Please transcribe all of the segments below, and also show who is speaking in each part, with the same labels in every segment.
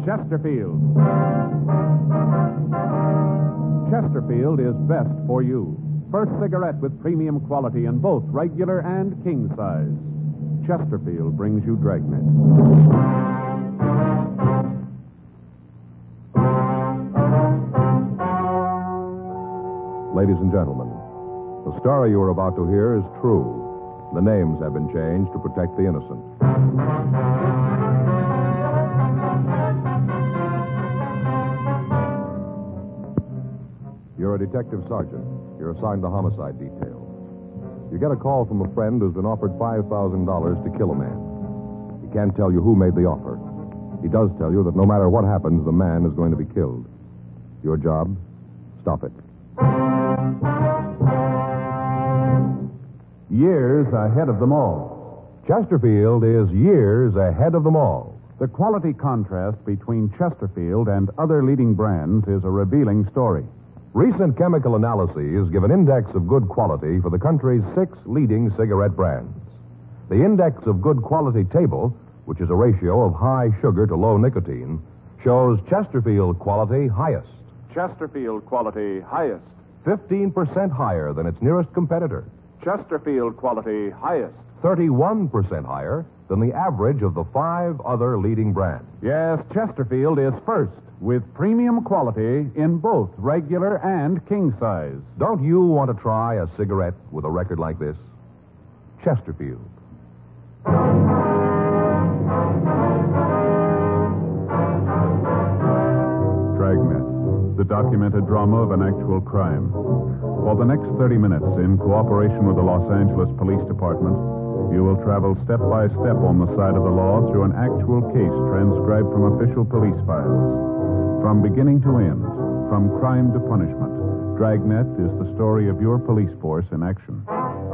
Speaker 1: Chesterfield. Chesterfield is best for you. First cigarette with premium quality in both regular and king size. Chesterfield brings you Dragnet.
Speaker 2: Ladies and gentlemen, the story you are about to hear is true. The names have been changed to protect the innocent. You're a detective sergeant. You're assigned the homicide detail. You get a call from a friend who's been offered $5,000 to kill a man. He can't tell you who made the offer. He does tell you that no matter what happens, the man is going to be killed. Your job? Stop it.
Speaker 1: Years ahead of them all.
Speaker 2: Chesterfield is years ahead of them all.
Speaker 1: The quality contrast between Chesterfield and other leading brands is a revealing story.
Speaker 2: Recent chemical analyses give an index of good quality for the country's 6 leading cigarette brands. The index of good quality table, which is a ratio of high sugar to low nicotine, shows Chesterfield quality highest.
Speaker 1: Chesterfield quality highest.
Speaker 2: 15% higher than its nearest competitor.
Speaker 1: Chesterfield quality highest.
Speaker 2: 31% higher than the average of the 5 other leading brands.
Speaker 1: Yes, Chesterfield is first with premium quality in both regular and king size.
Speaker 2: Don't you want to try a cigarette with a record like this? Chesterfield.
Speaker 1: Dragnet, the documented drama of an actual crime. For the next 30 minutes, in cooperation with the Los Angeles Police Department, you will travel step by step on the side of the law through an actual case transcribed from official police files. From beginning to end, from crime to punishment, Dragnet is the story of your police force in action.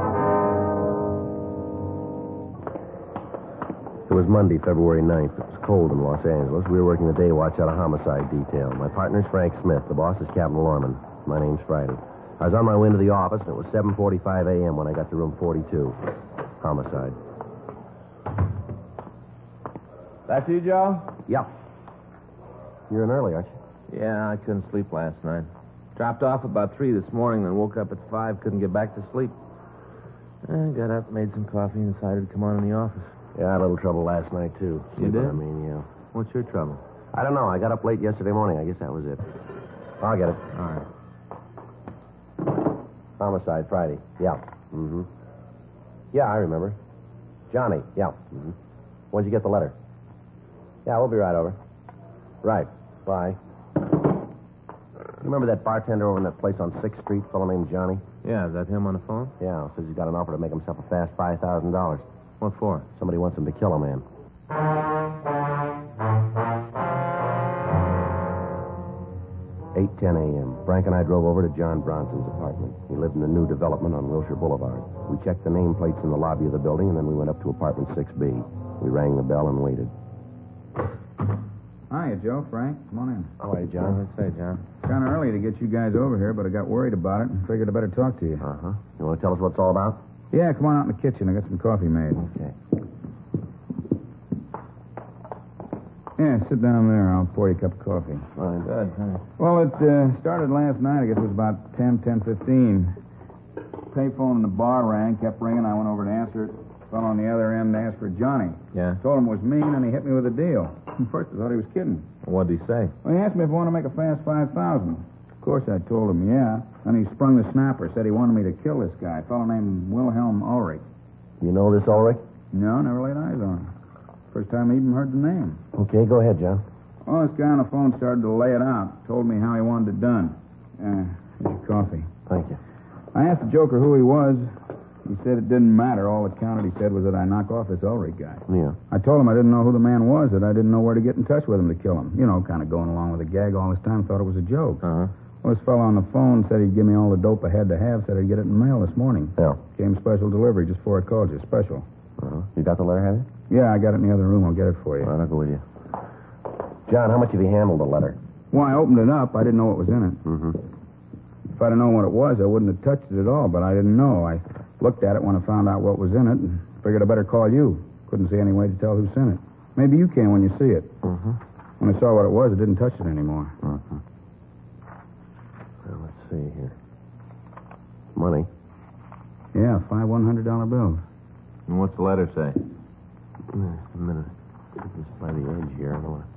Speaker 3: It was Monday, February 9th. It was cold in Los Angeles. We were working the day watch out of homicide detail. My partner's Frank Smith. The boss is Captain Lorman. My name's Friday. I was on my way into the office, and it was 7:45 a.m. when I got to room 42. Homicide.
Speaker 4: That's you, Joe?
Speaker 3: Yeah. You're in early, aren't you?
Speaker 4: Yeah, I couldn't sleep last night. Dropped off about 3 this morning, then woke up at 5, couldn't get back to sleep. I got up, made some coffee, and decided to come on in the office.
Speaker 3: Yeah, I had a little trouble last night, too.
Speaker 4: You did?
Speaker 3: I mean, yeah.
Speaker 4: What's your trouble?
Speaker 3: I don't know. I got up late yesterday morning. I guess that was it. I'll get it.
Speaker 4: All right.
Speaker 3: Homicide, Friday. Yeah. Mm-hmm. Yeah, I remember. Johnny. Yeah. Mm-hmm. When'd you get the letter? Yeah, we'll be right over. Right. Bye. You remember that bartender over in that place on 6th Street, fellow named Johnny?
Speaker 4: Yeah, is that him on the phone?
Speaker 3: Yeah, says he's got an offer to make himself a fast $5,000.
Speaker 4: What for?
Speaker 3: Somebody wants him to kill a man. 8:10 a.m. Frank and I drove over to John Bronson's apartment. He lived in a new development on Wilshire Boulevard. We checked the nameplates in the lobby of the building, and then we went up to apartment 6B. We rang the bell and waited.
Speaker 5: Hiya, Joe, Frank. Come on in.
Speaker 3: All right, John.
Speaker 4: What'd say, John?
Speaker 5: Kind of early to get you guys over here, but I got worried about it and figured I better talk to you.
Speaker 3: Uh-huh. You want to tell us what it's all about?
Speaker 5: Yeah, come on out in the kitchen. I got some coffee made.
Speaker 3: Okay.
Speaker 5: Yeah, sit down there. I'll pour you a cup of coffee.
Speaker 3: Fine.
Speaker 4: Good, thanks.
Speaker 5: Well, it started last night. I guess it was about 10:15. Payphone in the bar rang, kept ringing. I went over to answer it. Fellow on the other end asked for Johnny.
Speaker 4: Yeah?
Speaker 5: Told him it was me, and he hit me with a deal. First, I thought he was kidding.
Speaker 4: What'd he say?
Speaker 5: Well, he asked me if I wanted to make a fast $5,000. Of course, I told him, yeah. Then he sprung the snapper, said he wanted me to kill this guy, a fellow named Wilhelm Ulrich.
Speaker 3: You know this Ulrich?
Speaker 5: No, never laid eyes on him. First time I even heard the name.
Speaker 3: Okay, go ahead, John.
Speaker 5: Well, this guy on the phone started to lay it out. Told me how he wanted it done. Here's your coffee.
Speaker 3: Thank you.
Speaker 5: I asked the joker who he was. He said it didn't matter. All that counted, he said, was that I knock off this Ulrich guy.
Speaker 3: Yeah.
Speaker 5: I told him I didn't know who the man was, that I didn't know where to get in touch with him to kill him. You know, kind of going along with the gag all this time, thought it was a joke.
Speaker 3: Uh-huh.
Speaker 5: Well, this fellow on the phone said he'd give me all the dope I had to have, said I'd get it in the mail this morning.
Speaker 3: Yeah.
Speaker 5: Came special delivery just before I called you. Special.
Speaker 3: Uh-huh. You got the letter, have you?
Speaker 5: Yeah, I got it in the other room. I'll get it for you.
Speaker 3: All right, I'll go with you. John, how much have you handled the letter?
Speaker 5: Well, I opened it up. I didn't know what was in it.
Speaker 3: Mm-hmm.
Speaker 5: If I'd have known what it was, I wouldn't have touched it at all, but I didn't know. I looked at it when I found out what was in it and figured I better call you. Couldn't see any way to tell who sent it. Maybe you can when you see it.
Speaker 3: Mm-hmm.
Speaker 5: When I saw what it was, I didn't touch it anymore.
Speaker 3: Mm-hmm. Well, let's see here. Money.
Speaker 5: Yeah, 5 $100 bills.
Speaker 4: And what's the letter say?
Speaker 3: Just a minute. Just by the edge here. I don't want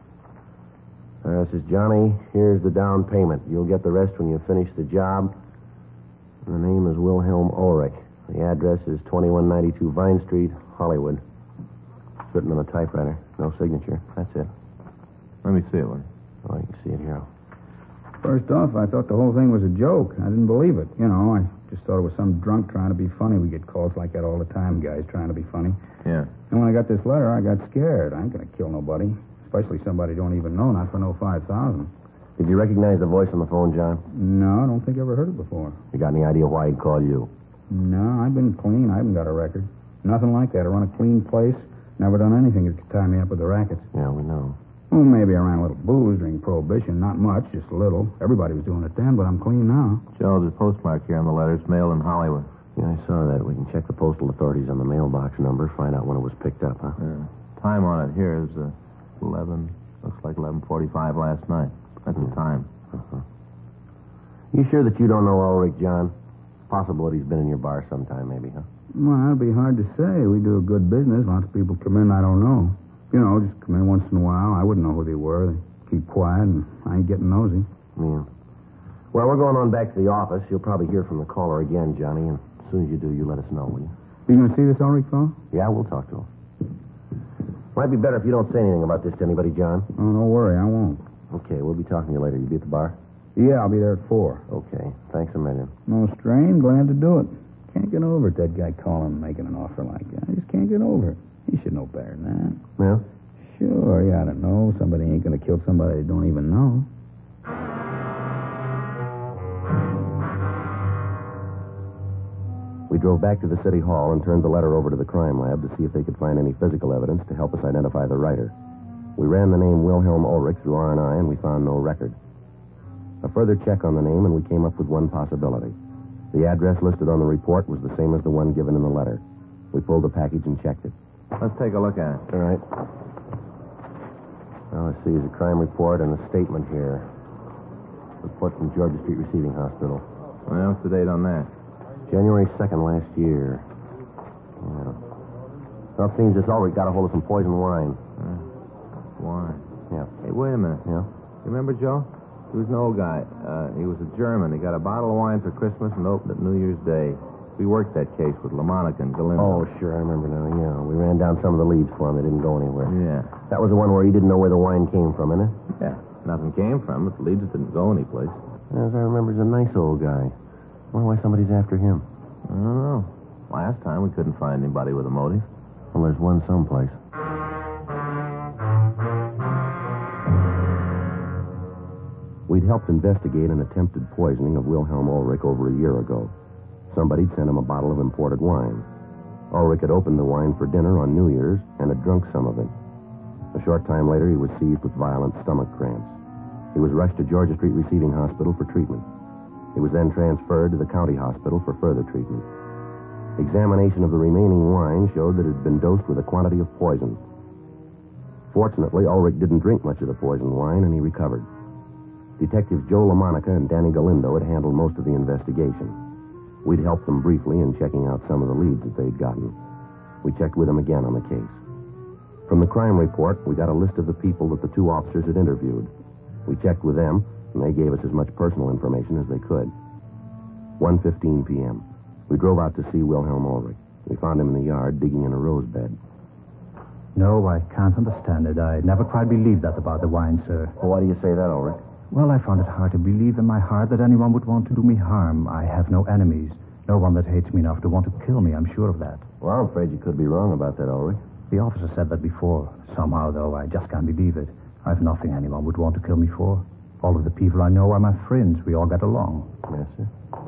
Speaker 3: to... This is Johnny. Here's the down payment. You'll get the rest when you finish the job. The name is Wilhelm Ulrich. The address is 2192 Vine Street, Hollywood. It's written on a typewriter. No signature. That's it.
Speaker 4: Let me see it, Willie.
Speaker 3: Oh, you can see it here.
Speaker 5: First off, I thought the whole thing was a joke. I didn't believe it. You know, I just thought it was some drunk trying to be funny. We get calls like that all the time, guys trying to be funny.
Speaker 4: Yeah.
Speaker 5: And when I got this letter, I got scared. I ain't going to kill nobody, especially somebody I don't even know, not for no 5,000.
Speaker 3: Did you recognize the voice on the phone, John?
Speaker 5: No, I don't think I ever heard it before.
Speaker 3: You got any idea why he'd call you?
Speaker 5: No, I've been clean. I haven't got a record. Nothing like that. I run a clean place. Never done anything that could tie me up with the rackets.
Speaker 3: Yeah, we know.
Speaker 5: Well, maybe I ran a little booze during Prohibition. Not much, just a little. Everybody was doing it then, but I'm clean now.
Speaker 4: Joe, there's a postmark here on the letter. It's mailed in Hollywood.
Speaker 3: Yeah, I saw that. We can check the postal authorities on the mailbox number, find out when it was picked up, huh?
Speaker 4: Time on it here is 11. Looks like 11:45 last night. That's the time.
Speaker 3: Uh-huh. You sure that you don't know Ulrich, John? Possible that he's been in your bar sometime, maybe, huh?
Speaker 5: Well, that'd be hard to say. We do a good business. Lots of people come in I don't know. You know, just come in once in a while. I wouldn't know who they were. They keep quiet, and I ain't getting nosy.
Speaker 3: Yeah. Well, we're going on back to the office. You'll probably hear from the caller again, Johnny, and as soon as you do, you let us know, will you?
Speaker 5: You going to see this Ulrich fellow?
Speaker 3: Yeah, we'll talk to him. Might be better if you don't say anything about this to anybody, John.
Speaker 5: Oh, don't worry. I won't.
Speaker 3: Okay, we'll be talking to you later. You be at the bar?
Speaker 5: Yeah, I'll be there at 4.
Speaker 3: Okay. Thanks a million.
Speaker 5: No strain. Glad to do it. Can't get over it, that guy calling and making an offer like that. I just can't get over it. He should know better than that.
Speaker 3: Yeah?
Speaker 5: Sure, he ought to know. Somebody ain't going to kill somebody they don't even know.
Speaker 3: We drove back to the city hall and turned the letter over to the crime lab to see if they could find any physical evidence to help us identify the writer. We ran the name Wilhelm Ulrich through R&I, and we found no record. A further check on the name, and we came up with one possibility. The address listed on the report was the same as the one given in the letter. We pulled the package and checked it.
Speaker 4: Let's take a look at it.
Speaker 3: All right. Now, let's see. There's a crime report and a statement here. Report from Georgia Street Receiving Hospital.
Speaker 4: Well, what's the date on that?
Speaker 3: January 2nd last year. Yeah. Well, it seems this Ulrich got a hold of some poison wine.
Speaker 4: Wine?
Speaker 3: Yeah.
Speaker 4: Hey, wait a minute.
Speaker 3: Yeah?
Speaker 4: You remember, Joe? He was an old guy. He was a German. He got a bottle of wine for Christmas and opened it New Year's Day. We worked that case with LaMonica and Galindo.
Speaker 3: Oh, sure, I remember now, yeah. We ran down some of the leads for him. They didn't go anywhere.
Speaker 4: Yeah.
Speaker 3: That was the one where he didn't know where the wine came from, isn't it?
Speaker 4: Yeah. Nothing came from it. The leads didn't go anyplace.
Speaker 3: As I remember, he's a nice old guy. I wonder why somebody's after him.
Speaker 4: I don't know. Last time we couldn't find anybody with a motive.
Speaker 3: Well, there's one someplace. We'd helped investigate an attempted poisoning of Wilhelm Ulrich over a year ago. Somebody'd sent him a bottle of imported wine. Ulrich had opened the wine for dinner on New Year's and had drunk some of it. A short time later, he was seized with violent stomach cramps. He was rushed to Georgia Street Receiving Hospital for treatment. He was then transferred to the county hospital for further treatment. Examination of the remaining wine showed that it had been dosed with a quantity of poison. Fortunately, Ulrich didn't drink much of the poisoned wine, and he recovered. Detectives Joe LaMonica and Danny Galindo had handled most of the investigation. We'd helped them briefly in checking out some of the leads that they'd gotten. We checked with them again on the case. From the crime report, we got a list of the people that the two officers had interviewed. We checked with them, and they gave us as much personal information as they could. 1:15 p.m. We drove out to see Wilhelm Ulrich. We found him in the yard digging in a rose bed.
Speaker 6: No, I can't understand it. I never quite believed that about the wine, sir.
Speaker 3: Well, why do you say that, Ulrich?
Speaker 6: Well, I found it hard to believe in my heart that anyone would want to do me harm. I have no enemies. No one that hates me enough to want to kill me, I'm sure of that.
Speaker 3: Well, I'm afraid you could be wrong about that, Ulrich.
Speaker 6: The officer said that before. Somehow, though, I just can't believe it. I've nothing anyone would want to kill me for. All of the people I know are my friends. We all get along.
Speaker 3: Yes, sir.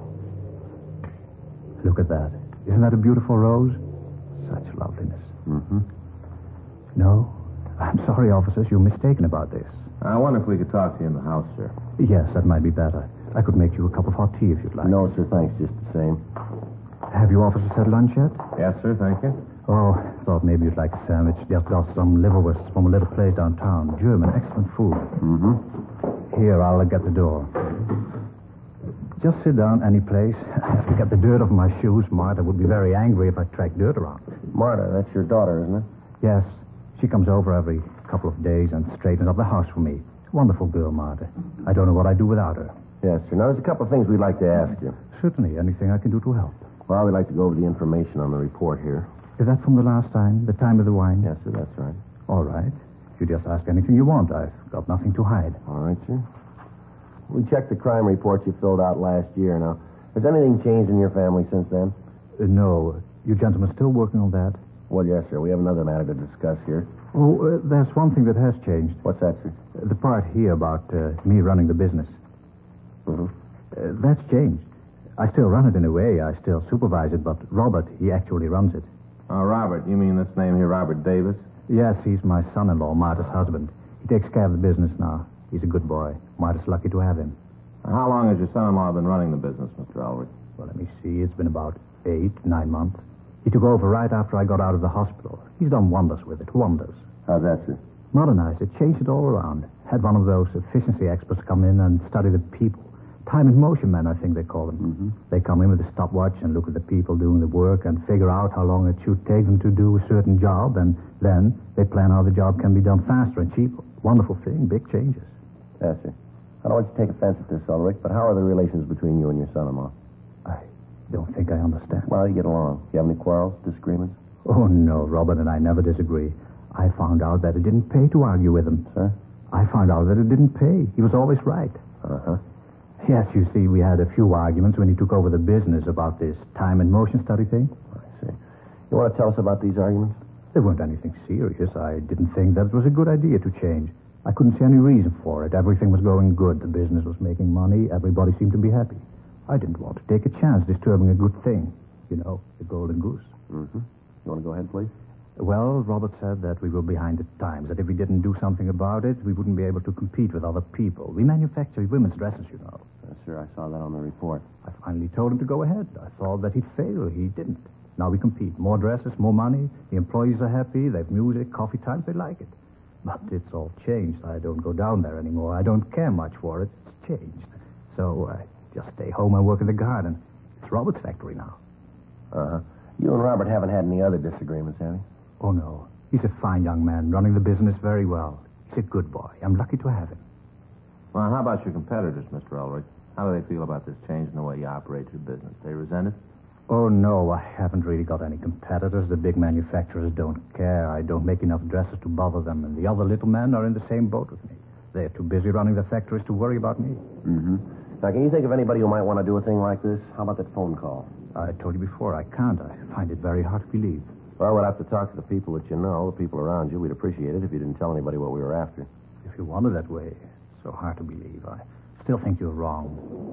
Speaker 6: Look at that. Isn't that a beautiful rose? Such loveliness.
Speaker 3: Mm-hmm.
Speaker 6: No? I'm sorry, officers. You're mistaken about this.
Speaker 4: I wonder if we could talk to you in the house, sir.
Speaker 6: Yes, that might be better. I could make you a cup of hot tea if you'd like.
Speaker 3: No, sir, thanks, just the same.
Speaker 6: Have you officers had lunch yet?
Speaker 4: Yes, sir, thank you.
Speaker 6: Oh, thought maybe you'd like a sandwich. Just got some liverwurst from a little place downtown. German, excellent food.
Speaker 3: Mm-hmm.
Speaker 6: Here, I'll get the door. Just sit down any place. I have to get the dirt off my shoes. Martha would be very angry if I tracked dirt around.
Speaker 3: Marta, that's your daughter, isn't it?
Speaker 6: Yes, she comes over every couple of days and straightens up the house for me. Wonderful girl, Martha. I don't know what I'd do without her.
Speaker 3: Yes, sir. Now, there's a couple of things we'd like to ask you.
Speaker 6: Certainly, anything I can do to help.
Speaker 3: Well, we'd like to go over the information on the report here.
Speaker 6: Is that from the last time, the time of the wine?
Speaker 3: Yes, sir, that's right.
Speaker 6: All right. You just ask anything you want. I've got nothing to hide.
Speaker 3: All right, sir. We checked the crime report you filled out last year. Now, has anything changed in your family since then?
Speaker 6: No. You gentlemen still working on that?
Speaker 3: Well, yes, sir. We have another matter to discuss here.
Speaker 6: Oh, there's one thing that has changed.
Speaker 3: What's that, sir?
Speaker 6: The part here about me running the business.
Speaker 3: Mm-hmm.
Speaker 6: That's changed. I still run it in a way. I still supervise it, but Robert, he actually runs it.
Speaker 4: Robert, you mean this name here, Robert Davis?
Speaker 6: Yes, he's my son-in-law, Martha's husband. He takes care of the business now. He's a good boy. Martha's lucky to have him.
Speaker 4: How long has your son-in-law been running the business, Mr. Ulrich?
Speaker 6: Well, let me see. It's been about 8-9 months. He took over right after I got out of the hospital. He's done wonders with it, wonders.
Speaker 3: How's that, sir?
Speaker 6: Modernized it, changed it all around. Had one of those efficiency experts come in and study the people. Time and motion men, I think they call them.
Speaker 3: Mm-hmm.
Speaker 6: They come in with a stopwatch and look at the people doing the work and figure out how long it should take them to do a certain job, and then they plan how the job can be done faster and cheaper. Wonderful thing, big changes.
Speaker 3: Yes, sir. I don't want you to take offense at this, Ulrich, but how are the relations between you and your son-in-law?
Speaker 6: I don't think I understand.
Speaker 3: Well, you get along. You have any quarrels, disagreements?
Speaker 6: Oh, no, Robert and I never disagree. I found out that it didn't pay to argue with him.
Speaker 3: Sir?
Speaker 6: I found out that it didn't pay. He was always right.
Speaker 3: Uh-huh.
Speaker 6: Yes, you see, we had a few arguments when he took over the business about this time and motion study thing.
Speaker 3: I see. You want to tell us about these arguments?
Speaker 6: They weren't anything serious. I didn't think that it was a good idea to change. I couldn't see any reason for it. Everything was going good. The business was making money. Everybody seemed to be happy. I didn't want to take a chance disturbing a good thing. You know, the golden goose.
Speaker 3: Mm-hmm. You want to go ahead, please?
Speaker 6: Well, Robert said that we were behind the times, that if we didn't do something about it, we wouldn't be able to compete with other people. We manufacture women's dresses, you know.
Speaker 3: Yes, sir. I saw that on the report.
Speaker 6: I finally told him to go ahead. I thought that he'd fail. He didn't. Now we compete. More dresses, more money. The employees are happy. They have music, coffee times. They like it. But it's all changed. I don't go down there anymore. I don't care much for it. It's changed. So I just stay home and work in the garden. It's Robert's factory now.
Speaker 3: Uh-huh. You and Robert haven't had any other disagreements, have you?
Speaker 6: Oh, no. He's a fine young man, running the business very well. He's a good boy. I'm lucky to have him.
Speaker 4: Well, how about your competitors, Mr. Ulrich? How do they feel about this change in the way you operate your business? They resent it?
Speaker 6: Oh, no, I haven't really got any competitors. The big manufacturers don't care. I don't make enough dresses to bother them, and the other little men are in the same boat with me. They're too busy running the factories to worry about me.
Speaker 3: Mm-hmm. Now, can you think of anybody who might want to do a thing like this? How about that phone call?
Speaker 6: I told you before, I can't. I find it very hard to believe.
Speaker 3: Well, we'll have to talk to the people that you know, the people around you. We'd appreciate it if you didn't tell anybody what we were after.
Speaker 6: If you want it that way, it's so hard to believe. I still think you're wrong.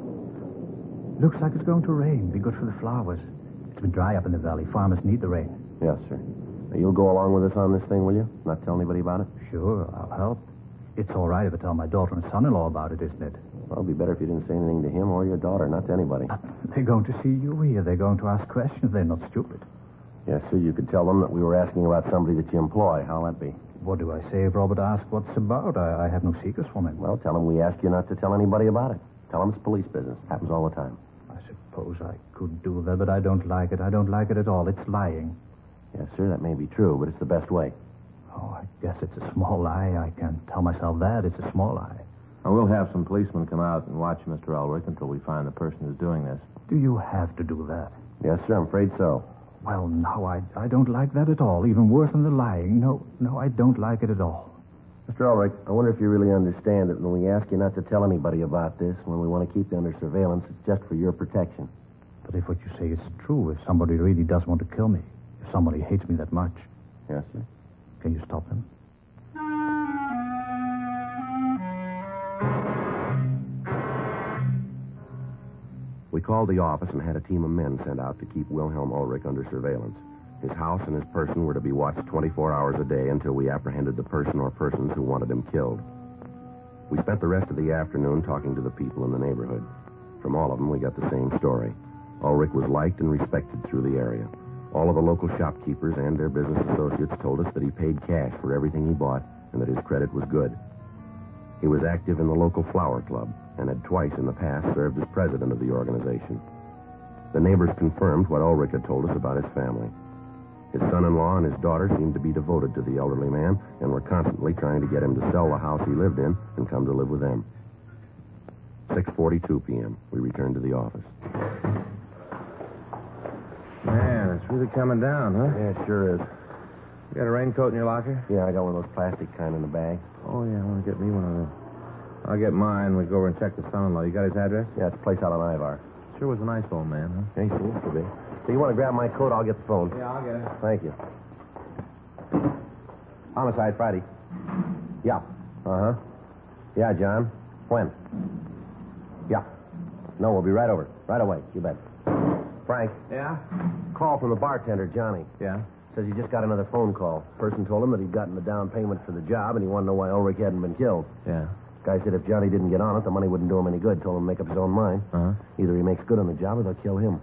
Speaker 6: Looks like it's going to rain. Be good for the flowers. It's been dry up in the valley. Farmers need the rain.
Speaker 3: Yes, sir. Now, you'll go along with us on this thing, will you? Not tell anybody about it?
Speaker 6: Sure, I'll help. It's all right if I tell my daughter and son-in-law about it, isn't it?
Speaker 3: Well, it'd be better if you didn't say anything to him or your daughter, not to anybody.
Speaker 6: They're going to see you here. They're going to ask questions. They're not stupid.
Speaker 3: Yes, sir. You could tell them that we were asking about somebody that you employ. How'll that be?
Speaker 6: What do I say if Robert asks what's about? I have no secrets from him.
Speaker 3: Well, tell him we asked you not to tell anybody about it. Tell him it's police business. Happens all the time.
Speaker 6: I suppose I could do that, but I don't like it. I don't like it at all. It's lying.
Speaker 3: Yes, sir. That may be true, but it's the best way.
Speaker 6: Oh, I guess it's a small lie. I can tell myself that. It's a small lie.
Speaker 4: Now, we'll have some policemen come out and watch Mr. Ulrich until we find the person who's doing this.
Speaker 6: Do you have to do that?
Speaker 3: Yes, sir. I'm afraid so.
Speaker 6: Well, no, I don't like that at all. Even worse than the lying. No, I don't like it at all.
Speaker 3: Mr. Ulrich, I wonder if you really understand that when we ask you not to tell anybody about this, when we want to keep you under surveillance, it's just for your protection.
Speaker 6: But if what you say is true, if somebody really does want to kill me, if somebody hates me that much,
Speaker 3: Yes, sir.
Speaker 6: can you stop them?
Speaker 3: We called the office and had a team of men sent out to keep Wilhelm Ulrich under surveillance. His house and his person were to be watched 24 hours a day until we apprehended the person or persons who wanted him killed. We spent the rest of the afternoon talking to the people in the neighborhood. From all of them, we got the same story. Ulrich was liked and respected through the area. All of the local shopkeepers and their business associates told us that he paid cash for everything he bought and that his credit was good. He was active in the local flower club and had twice in the past served as president of the organization. The neighbors confirmed what Ulrich had told us about his family. His son-in-law and his daughter seemed to be devoted to the elderly man and were constantly trying to get him to sell the house he lived in and come to live with them. 6:42 p.m. We returned to the office.
Speaker 4: Man, it's really coming down, huh?
Speaker 3: Yeah, it sure is.
Speaker 4: You got a raincoat in your locker?
Speaker 3: Yeah, I got one of those plastic kind in the bag.
Speaker 4: Oh, yeah, I want to get me one of them. I'll get mine. We go over and check the son-in-law. You got his address?
Speaker 3: Yeah, it's a place out on Ivar.
Speaker 4: Sure was a nice old man, huh?
Speaker 3: Yeah, he seems to be. So you want to grab my coat? I'll get the phone.
Speaker 4: Yeah, I'll get it.
Speaker 3: Thank you. Homicide Friday. Yeah. Uh-huh. Yeah, John. When? Yeah. No, we'll be right over. Right away. You bet. Frank.
Speaker 4: Yeah?
Speaker 3: Call from the bartender, Johnny.
Speaker 4: Yeah?
Speaker 3: Says he just got another phone call. Person told him that he'd gotten the down payment for the job, and he wanted to know why Ulrich hadn't been killed.
Speaker 4: Yeah.
Speaker 3: Guy said if Johnny didn't get on it, the money wouldn't do him any good. Told him to make up his own mind.
Speaker 4: Uh-huh.
Speaker 3: Either he makes good on the job or they'll kill him.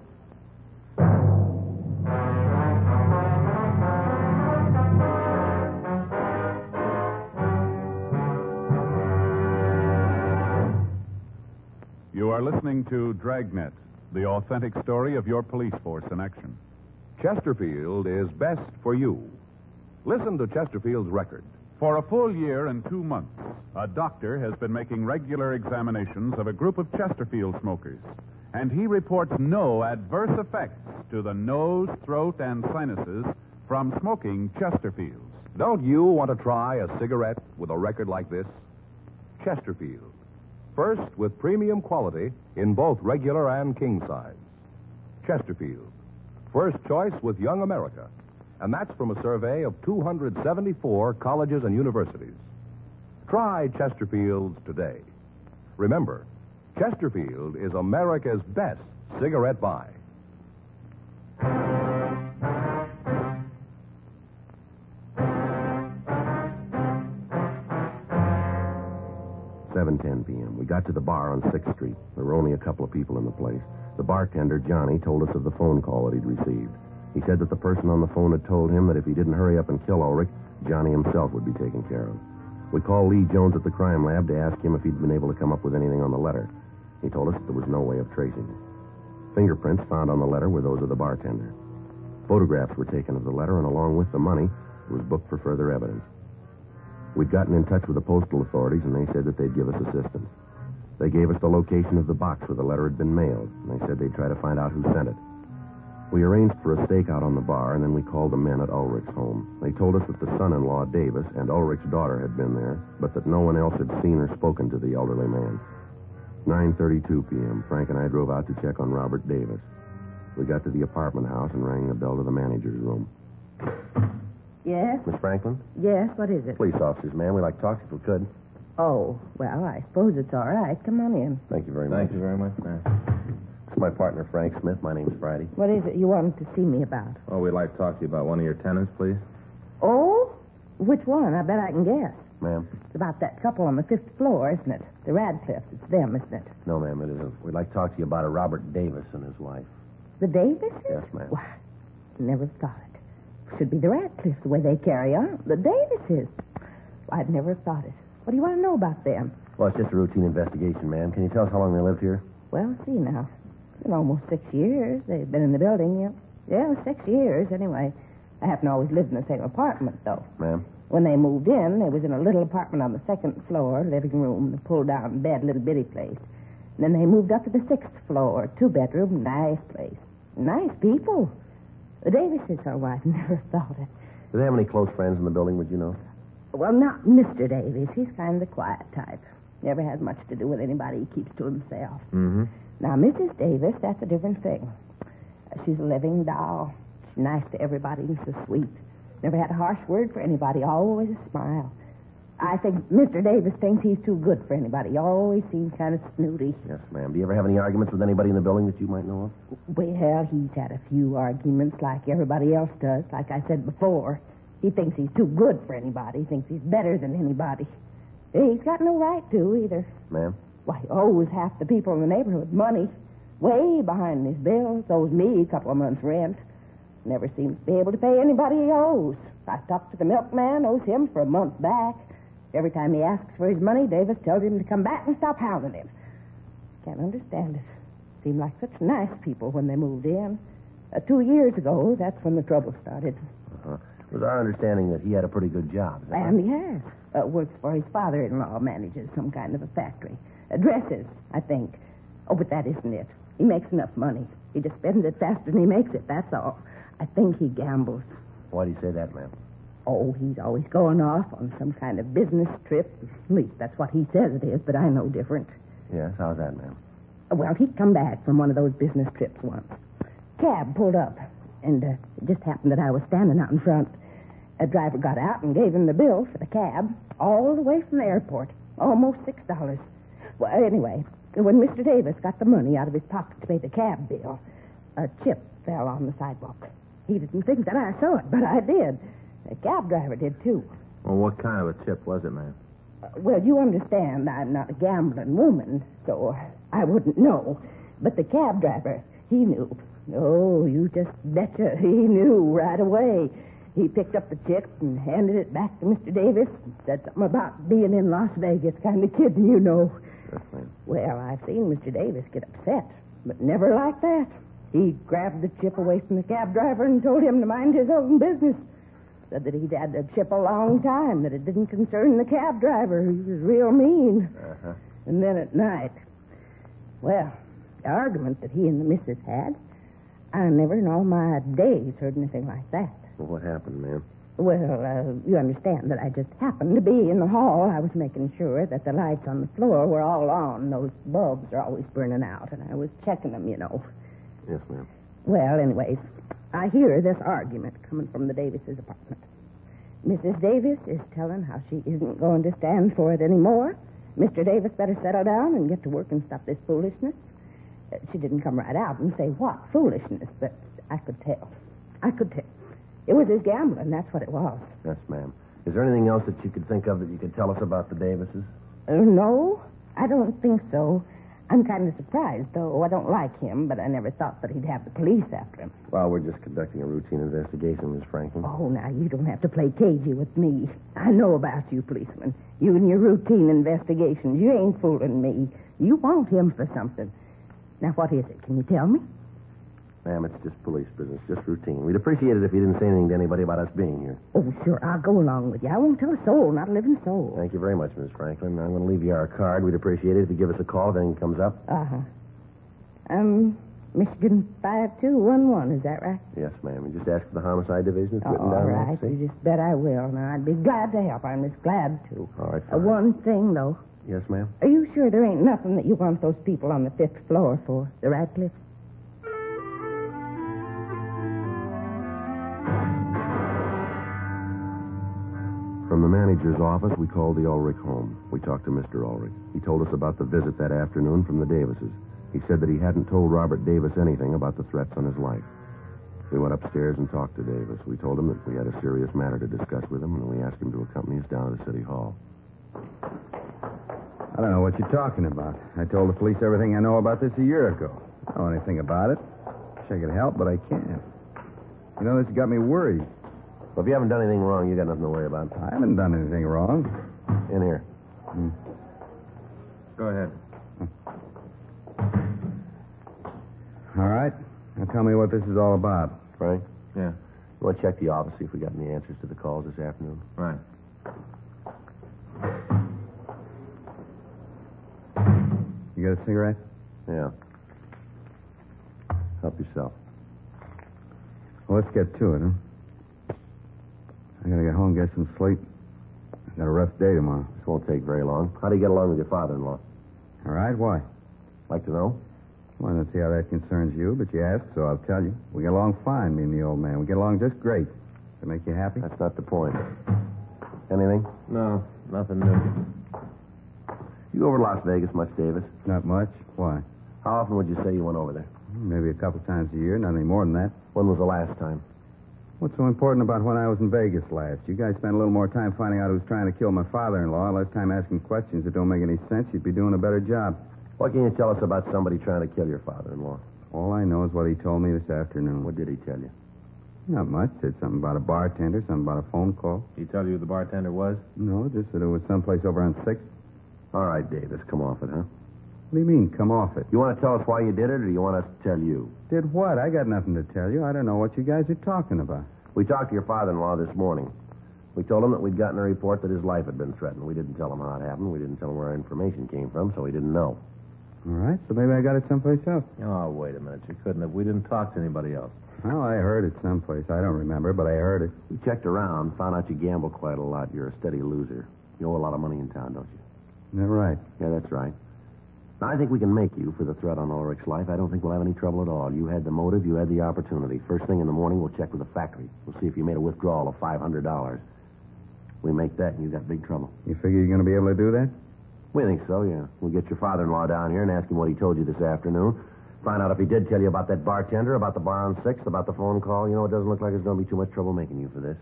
Speaker 1: You are listening to Dragnet, the authentic story of your police force in action.
Speaker 2: Chesterfield is best for you. Listen to Chesterfield's record.
Speaker 1: For a full year and 2 months, a doctor has been making regular examinations of a group of Chesterfield smokers, and he reports no adverse effects to the nose, throat, and sinuses from smoking Chesterfields.
Speaker 2: Don't you want to try a cigarette with a record like this? Chesterfield. First with premium quality in both regular and king size. Chesterfield. First choice with Young America. And that's from a survey of 274 colleges and universities. Try Chesterfields today. Remember, Chesterfield is America's best cigarette buy.
Speaker 3: 7:10 p.m. We got to the bar on 6th Street. There were only a couple of people in the place. The bartender, Johnny, told us of the phone call that he'd received. He said that the person on the phone had told him that if he didn't hurry up and kill Ulrich, Johnny himself would be taken care of. We called Lee Jones at the crime lab to ask him if he'd been able to come up with anything on the letter. He told us that there was no way of tracing it. Fingerprints found on the letter were those of the bartender. Photographs were taken of the letter, and along with the money, it was booked for further evidence. We'd gotten in touch with the postal authorities, and they said that they'd give us assistance. They gave us the location of the box where the letter had been mailed, and they said they'd try to find out who sent it. We arranged for a stakeout on the bar, and then we called the men at Ulrich's home. They told us that the son-in-law, Davis, and Ulrich's daughter had been there, but that no one else had seen or spoken to the elderly man. 9:32 p.m., Frank and I drove out to check on Robert Davis. We got to the apartment house and rang the bell to the manager's room.
Speaker 7: Yes?
Speaker 3: Miss Franklin?
Speaker 7: Yes, what is it?
Speaker 3: Police officers, ma'am. We'd like to talk to you if we could.
Speaker 7: Oh, well, I suppose it's all right. Come on in.
Speaker 3: Thank you very much.
Speaker 4: Thank you very much, sir.
Speaker 3: It's my partner, Frank Smith. My name's Friday.
Speaker 7: What is it you wanted to see me about?
Speaker 4: Oh, we'd like to talk to you about one of your tenants, please.
Speaker 7: Oh? Which one? I bet I can guess.
Speaker 3: Ma'am?
Speaker 7: It's about that couple on the 5th floor, isn't it? The Radcliffes. It's them, isn't it?
Speaker 3: No, ma'am, it isn't. We'd like to talk to you about a Robert Davis and his wife.
Speaker 7: The Davises?
Speaker 3: Yes, ma'am.
Speaker 7: Why, never thought it. Should be the Radcliffes, the way they carry on. The Davises. Well, I'd never thought it. What do you want to know about them?
Speaker 3: Well, it's just a routine investigation, ma'am. Can you tell us how long they lived here?
Speaker 7: Well, see now. It's been almost 6 years. They've been in the building, yeah. Yeah, 6 years, anyway. I haven't always lived in the same apartment, though.
Speaker 3: Ma'am?
Speaker 7: When they moved in, they was in a little apartment on the 2nd floor, living room, a pull-down bed, little bitty place. And then they moved up to the 6th floor, 2-bedroom, nice place. Nice people. The Davises, oh, I'd never thought it.
Speaker 3: Do they have any close friends in the building, would you know?
Speaker 7: Well, not Mr. Davies. He's kind of the quiet type. Never has much to do with anybody. He keeps to himself.
Speaker 4: Mm-hmm.
Speaker 7: Now, Mrs. Davis, that's a different thing. She's a living doll. She's nice to everybody and so sweet. Never had a harsh word for anybody. Always a smile. I think Mr. Davis thinks he's too good for anybody. He always seems kind of snooty.
Speaker 3: Yes, ma'am. Do you ever have any arguments with anybody in the building that you might know of?
Speaker 7: Well, he's had a few arguments like everybody else does. Like I said before, he thinks he's too good for anybody. He thinks he's better than anybody. He's got no right to either.
Speaker 3: Ma'am?
Speaker 7: Why, he owes half the people in the neighborhood money. Way behind his bills. Owes me a couple of months' rent. Never seems to be able to pay anybody he owes. I talked to the milkman, owes him for a month back. Every time he asks for his money, Davis tells him to come back and stop hounding him. Can't understand it. Seemed like such nice people when they moved in. 2 years ago, that's when the trouble started.
Speaker 3: Uh-huh. It was our understanding that he had a pretty good job. Is that
Speaker 7: And
Speaker 3: right?
Speaker 7: he has. Works for his father-in-law, manages some kind of a factory. Dresses, I think. Oh, but that isn't it. He makes enough money. He just spends it faster than he makes it, that's all. I think he gambles.
Speaker 3: Why do you say that, ma'am?
Speaker 7: Oh, he's always going off on some kind of business trip. At least that's what he says it is, but I know different.
Speaker 3: Yes, how's that, ma'am?
Speaker 7: Well, he'd come back from one of those business trips once. Cab pulled up, and it just happened that I was standing out in front. A driver got out and gave him the bill for the cab, all the way from the airport. Almost $6. Well, anyway, when Mr. Davis got the money out of his pocket to pay the cab bill, a chip fell on the sidewalk. He didn't think that I saw it, but I did. The cab driver did, too.
Speaker 4: Well, what kind of a chip was it, man?
Speaker 7: Well, you understand I'm not a gambling woman, so I wouldn't know. But the cab driver, he knew. Oh, you just betcha he knew right away. He picked up the chip and handed it back to Mr. Davis and said something about being in Las Vegas, kind of kidding, you know.
Speaker 3: Yes, ma'am.
Speaker 7: Well, I've seen Mr. Davis get upset, but never like that. He grabbed the chip away from the cab driver and told him to mind his own business. Said that he'd had the chip a long time, that it didn't concern the cab driver. He was real mean.
Speaker 3: Uh-huh.
Speaker 7: And then at night, well, the argument that he and the missus had, I never in all my days heard anything like that.
Speaker 3: Well, what happened, ma'am?
Speaker 7: Well, you understand that I just happened to be in the hall. I was making sure that the lights on the floor were all on. Those bulbs are always burning out, and I was checking them, you know.
Speaker 3: Yes, ma'am.
Speaker 7: Well, anyways, I hear this argument coming from the Davises' apartment. Mrs. Davis is telling how she isn't going to stand for it anymore. Mr. Davis better settle down and get to work and stop this foolishness. She didn't come right out and say what foolishness, but I could tell. I could tell. It was his gambling, that's what it was.
Speaker 3: Yes, ma'am. Is there anything else that you could think of that you could tell us about the Davises?
Speaker 7: No, I don't think so. I'm kind of surprised, though. I don't like him, but I never thought that he'd have the police after him.
Speaker 3: Well, we're just conducting a routine investigation, Miss Franklin.
Speaker 7: Oh, now, you don't have to play cagey with me. I know about you, policeman. You and your routine investigations. You ain't fooling me. You want him for something. Now, what is it? Can you tell me?
Speaker 3: Ma'am, it's just police business, just routine. We'd appreciate it if you didn't say anything to anybody about us being here.
Speaker 7: Oh, sure, I'll go along with you. I won't tell a soul, not a living soul.
Speaker 3: Thank you very much, Miss Franklin. I'm going to leave you our card. We'd appreciate it if you give us a call if anything comes up.
Speaker 7: Uh-huh. Michigan 5211, is that right?
Speaker 3: Yes, ma'am. You just ask for the homicide division. It's
Speaker 7: Oh,
Speaker 3: written
Speaker 7: all
Speaker 3: down
Speaker 7: right.
Speaker 3: there, see?
Speaker 7: You just bet I will. Now, I'd be glad to help. I'm just glad to.
Speaker 3: All right, fine.
Speaker 7: One thing, though.
Speaker 3: Yes, ma'am?
Speaker 7: Are you sure there ain't nothing that you want those people on the 5th floor for, the Radcliffes?
Speaker 2: From the manager's office, we called the Ulrich home. We talked to Mr. Ulrich. He told us about the visit that afternoon from the Davises. He said that he hadn't told Robert Davis anything about the threats on his life. We went upstairs and talked to Davis. We told him that we had a serious matter to discuss with him, and we asked him to accompany us down to the city hall.
Speaker 5: I don't know what you're talking about. I told the police everything I know about this a year ago. I don't know anything about it. Wish I could help, but I can't. You know, this got me worried.
Speaker 3: Well, if you haven't done anything wrong, you got nothing to worry about.
Speaker 5: I haven't done anything wrong.
Speaker 3: In here.
Speaker 4: Go ahead.
Speaker 5: All right. Now tell me what this is all about.
Speaker 3: Frank?
Speaker 4: Yeah.
Speaker 3: You want to check the office, see if we got any answers to the calls this afternoon?
Speaker 4: Right.
Speaker 5: You got a cigarette?
Speaker 3: Yeah. Help yourself.
Speaker 5: Well, let's get to it, huh? I gotta get home, get some sleep. I got a rough day tomorrow.
Speaker 3: This won't take very long. How do you get along with your father-in-law?
Speaker 5: All right, why?
Speaker 3: Like to know?
Speaker 5: Well, I don't see how that concerns you, but you asked, so I'll tell you. We get along fine, me and the old man. We get along just great. Does that make you happy?
Speaker 3: That's not the point. Anything?
Speaker 4: No, nothing new.
Speaker 3: You go over to Las Vegas much, Davis?
Speaker 5: Not much. Why?
Speaker 3: How often would you say you went over there?
Speaker 5: Maybe a couple times a year, not any more than that.
Speaker 3: When was the last time?
Speaker 5: What's so important about when I was in Vegas last? You guys spent a little more time finding out who's trying to kill my father-in-law, less time asking questions that don't make any sense. You'd be doing a better job.
Speaker 3: What can you tell us about somebody trying to kill your father-in-law?
Speaker 5: All I know is what he told me this afternoon.
Speaker 3: What did he tell you?
Speaker 5: Not much. Said something about a bartender, something about a phone call.
Speaker 4: He tell you who the bartender was?
Speaker 5: No, just that it was someplace over on 6th.
Speaker 3: All right, Davis, come off it, huh?
Speaker 5: What do you mean, come off it?
Speaker 3: You want to tell us why you did it, or do you want us to tell you?
Speaker 5: Did what? I got nothing to tell you. I don't know what you guys are talking about.
Speaker 3: We talked to your father-in-law this morning. We told him that we'd gotten a report that his life had been threatened. We didn't tell him how it happened. We didn't tell him where our information came from, so he didn't know.
Speaker 5: All right, so maybe I got it someplace else.
Speaker 4: Oh, wait a minute. You couldn't have. We didn't talk to anybody else.
Speaker 5: Well, I heard it someplace. I don't remember, but I heard it.
Speaker 3: We checked around, found out you gamble quite a lot. You're a steady loser. You owe a lot of money in town, don't you?
Speaker 5: Is that right?
Speaker 3: Yeah, that's right. Now, I think we can make you for the threat on Ulrich's life. I don't think we'll have any trouble at all. You had the motive. You had the opportunity. First thing in the morning, we'll check with the factory. We'll see if you made a withdrawal of $500. We make that, and you got big trouble.
Speaker 5: You figure you're going to be able to do that?
Speaker 3: We think so, yeah. We'll get your father-in-law down here and ask him what he told you this afternoon. Find out if he did tell you about that bartender, about the bar on 6th, about the phone call. You know, it doesn't look like there's going to be too much trouble making you for this.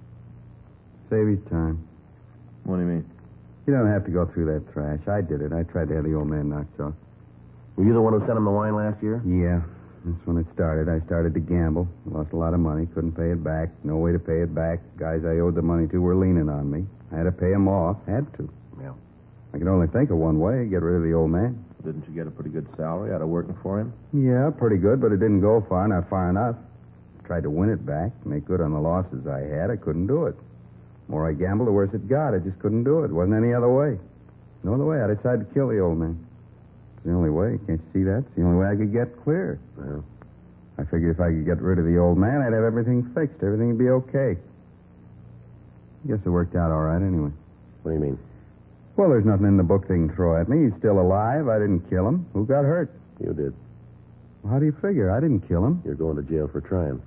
Speaker 5: Save his time.
Speaker 4: What do you mean?
Speaker 5: You don't have to go through that trash. I did it. I tried to have the old man knocked off.
Speaker 3: Were you the one who sent him the wine last year?
Speaker 5: Yeah. That's when it started. I started to gamble. Lost a lot of money. Couldn't pay it back. No way to pay it back. Guys I owed the money to were leaning on me. I had to pay them off. Had to.
Speaker 3: Yeah.
Speaker 5: I could only think of one way. Get rid of the old man.
Speaker 4: Didn't you get a pretty good salary out of working for him?
Speaker 5: Yeah, pretty good, but it didn't go far. Not far enough. Tried to win it back. Make good on the losses I had. I couldn't do it. The more I gambled, the worse it got. I just couldn't do it. Wasn't any other way. No other way. I decided to kill the old man. It's the only way. Can't you see that? It's the only way I could get clear.
Speaker 3: Well,
Speaker 5: I figured if I could get rid of the old man, I'd have everything fixed. Everything would be okay. I guess it worked out all right anyway.
Speaker 3: what do you mean?
Speaker 5: Well, there's nothing in the book they can throw at me. He's still alive. I didn't kill him. Who got hurt?
Speaker 3: You did.
Speaker 5: Well, how do you figure? I didn't kill him.
Speaker 3: You're going to jail for trying.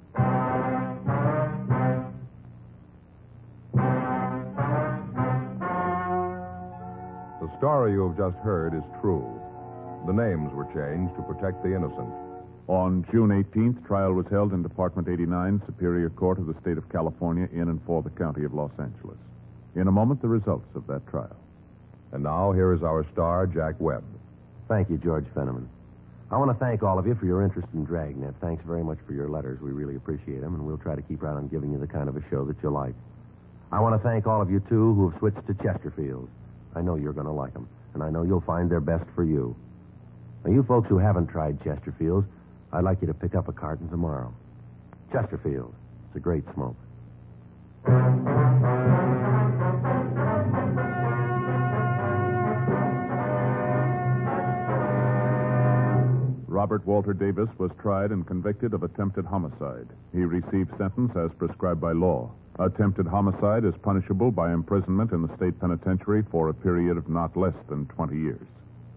Speaker 2: The story you have just heard is true. The names were changed to protect the innocent.
Speaker 1: On June 18th, trial was held in Department 89, Superior Court of the State of California, in and for the County of Los Angeles. In a moment, the results of that trial.
Speaker 2: And now, here is our star, Jack Webb.
Speaker 3: Thank you, George Fenneman. I want to thank all of you for your interest in Dragnet. Thanks very much for your letters. We really appreciate them, and we'll try to keep right on giving you the kind of a show that you like. I want to thank all of you, too, who have switched to Chesterfield. I know you're going to like them, and I know you'll find they're best for you. Now, you folks who haven't tried Chesterfield, I'd like you to pick up a carton tomorrow. Chesterfield. It's a great smoke.
Speaker 1: Robert Walter Davis was tried and convicted of attempted homicide. He received sentence as prescribed by law. Attempted homicide is punishable by imprisonment in the state penitentiary for a period of not less than 20 years.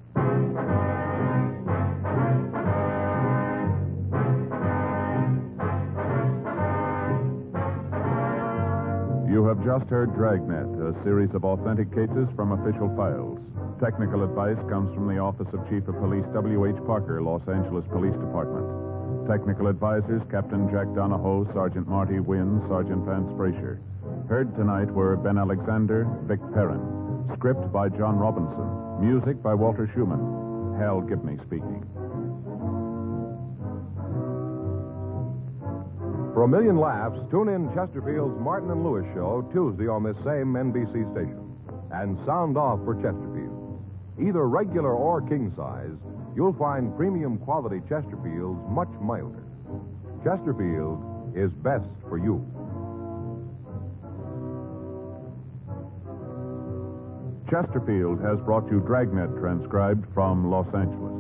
Speaker 1: You have just heard Dragnet, a series of authentic cases from official files. Technical advice comes from the Office of Chief of Police W.H. Parker, Los Angeles Police Department. Technical advisors, Captain Jack Donahoe, Sergeant Marty Wynn, Sergeant Vance Frazier. Heard tonight were Ben Alexander, Vic Perrin. Script by John Robinson. Music by Walter Schumann. Hal Gibney speaking.
Speaker 2: For a million laughs, tune in Chesterfield's Martin and Lewis show Tuesday on this same NBC station. And sound off for Chesterfield. Either regular or king size, you'll find premium quality Chesterfields much milder. Chesterfield is best for you.
Speaker 1: Chesterfield has brought you Dragnet, transcribed from Los Angeles.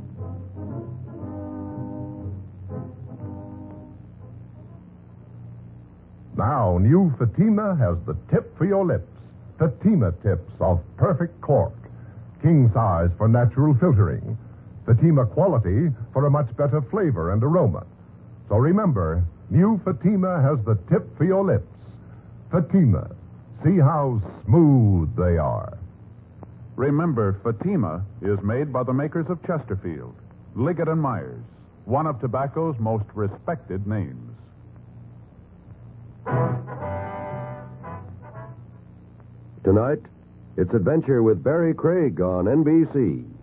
Speaker 8: Now, new Fatima has the tip for your lips. Fatima tips of perfect cork. King size for natural filtering. Fatima quality for a much better flavor and aroma. So remember, new Fatima has the tip for your lips. Fatima. See how smooth they are.
Speaker 1: Remember, Fatima is made by the makers of Chesterfield, Liggett & Myers, one of tobacco's most respected names.
Speaker 3: Tonight, it's Adventure with Barry Craig on NBC.